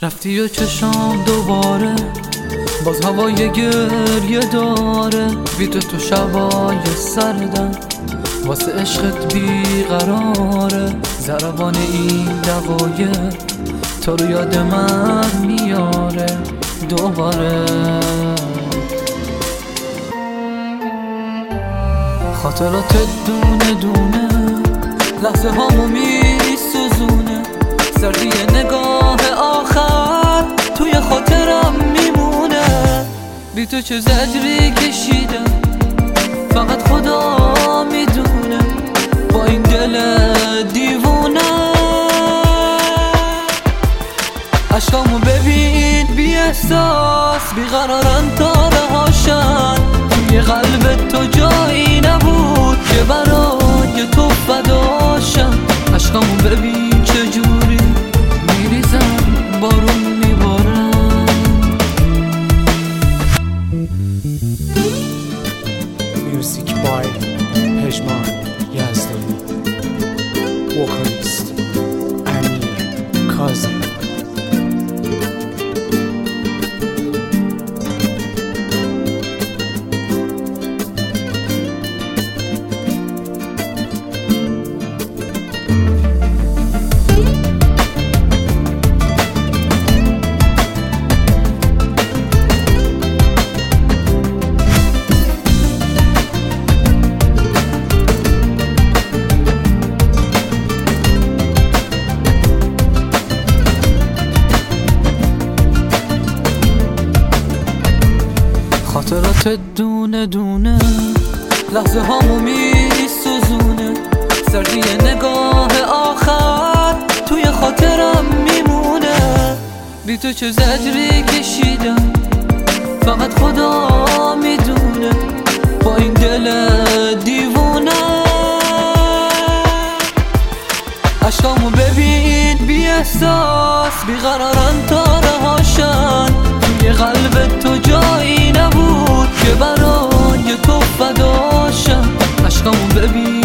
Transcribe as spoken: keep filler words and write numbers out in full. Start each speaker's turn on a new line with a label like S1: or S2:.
S1: رفتی و چشام دوباره باز هوای گریه داره، بی تو تو شبای سردم واسه عشقت بیقراره. ضربان این دقایق تو رو یاد من میاره دوباره. خاطرات دونه دونه لحظه هامو میسوزونه، سردی نگاه آخر توی خاطرم میمونه. بی تو چه زجری کشیدم فقط خدا میدونه، با این دل دیوونه. عشقامو ببین بی احساس بیقرارن تاره هاشن، توی قلب تو جایی نبود که برای تو فداشم. عشقامو ببین چجوری میریزن بارون میبارن.
S2: Music by پژمان یزدانی، وکالیست امیر کاظمی.
S1: خاطرات دونه دونه لحظه هامو میسوزونه، سردی نگاه آخر توی خاطرم میمونه. بی تو چه زجری کشیدم فقط خدا میدونه، با این دل دیوونه. عشقامو ببین بی احساس بیقرارن تاره هاشن، توی قلب تو جایی نبود که برای تو فداشم. عشقامو ببین